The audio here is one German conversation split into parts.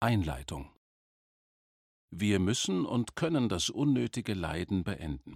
Einleitung. Wir müssen und können das unnötige Leiden beenden.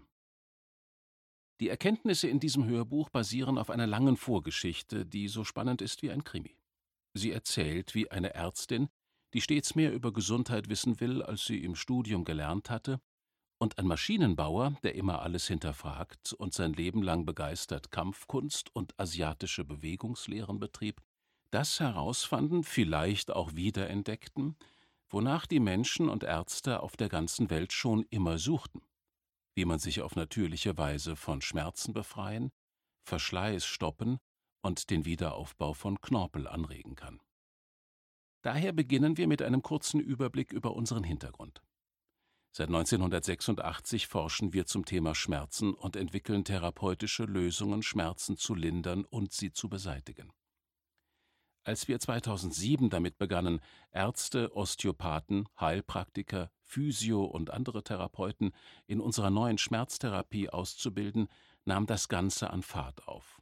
Die Erkenntnisse in diesem Hörbuch basieren auf einer langen Vorgeschichte, die so spannend ist wie ein Krimi. Sie erzählt, wie eine Ärztin, die stets mehr über Gesundheit wissen will, als sie im Studium gelernt hatte, und ein Maschinenbauer, der immer alles hinterfragt und sein Leben lang begeistert Kampfkunst und asiatische Bewegungslehren betrieb, das herausfanden, vielleicht auch wiederentdeckten, wonach die Menschen und Ärzte auf der ganzen Welt schon immer suchten: Wie man sich auf natürliche Weise von Schmerzen befreien, Verschleiß stoppen und den Wiederaufbau von Knorpel anregen kann. Daher beginnen wir mit einem kurzen Überblick über unseren Hintergrund. Seit 1986 forschen wir zum Thema Schmerzen und entwickeln therapeutische Lösungen, Schmerzen zu lindern und sie zu beseitigen. Als wir 2007 damit begannen, Ärzte, Osteopathen, Heilpraktiker, Physio- und andere Therapeuten in unserer neuen Schmerztherapie auszubilden, nahm das Ganze an Fahrt auf.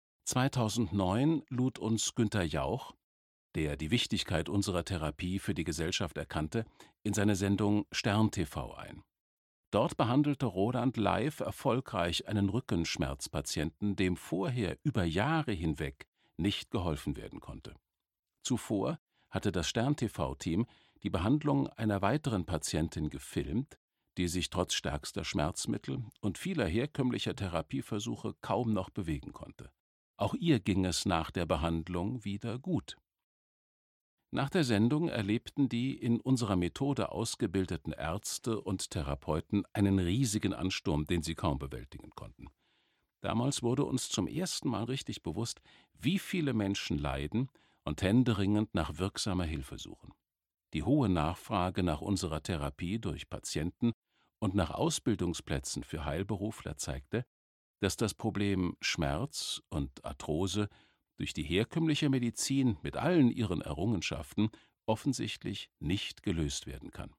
2009 lud uns Günther Jauch, der die Wichtigkeit unserer Therapie für die Gesellschaft erkannte, in seine Sendung Stern TV ein. Dort behandelte Roland live erfolgreich einen Rückenschmerzpatienten, dem vorher über Jahre hinweg nicht geholfen werden konnte. Zuvor hatte das Stern-TV-Team die Behandlung einer weiteren Patientin gefilmt, die sich trotz stärkster Schmerzmittel und vieler herkömmlicher Therapieversuche kaum noch bewegen konnte. Auch ihr ging es nach der Behandlung wieder gut. Nach der Sendung erlebten die in unserer Methode ausgebildeten Ärzte und Therapeuten einen riesigen Ansturm, den sie kaum bewältigen konnten. Damals wurde uns zum ersten Mal richtig bewusst, wie viele Menschen leiden und händeringend nach wirksamer Hilfe suchen. Die hohe Nachfrage nach unserer Therapie durch Patienten und nach Ausbildungsplätzen für Heilberufler zeigte, dass das Problem Schmerz und Arthrose durch die herkömmliche Medizin mit allen ihren Errungenschaften offensichtlich nicht gelöst werden kann.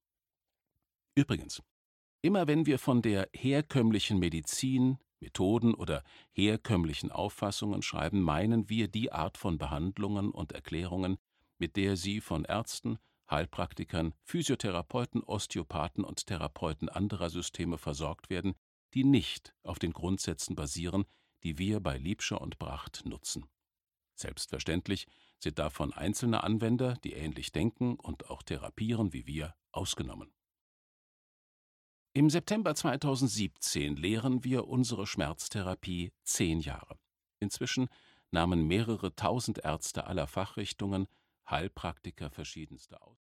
Übrigens, immer wenn wir von der herkömmlichen Medizin, Methoden oder herkömmlichen Auffassungen schreiben, meinen wir die Art von Behandlungen und Erklärungen, mit der sie von Ärzten, Heilpraktikern, Physiotherapeuten, Osteopathen und Therapeuten anderer Systeme versorgt werden, die nicht auf den Grundsätzen basieren, die wir bei Liebscher und Bracht nutzen. Selbstverständlich sind davon einzelne Anwender, die ähnlich denken und auch therapieren wie wir, ausgenommen. Im September 2017 lehren wir unsere Schmerztherapie 10 Jahre. Inzwischen nahmen mehrere tausend Ärzte aller Fachrichtungen, Heilpraktiker verschiedenster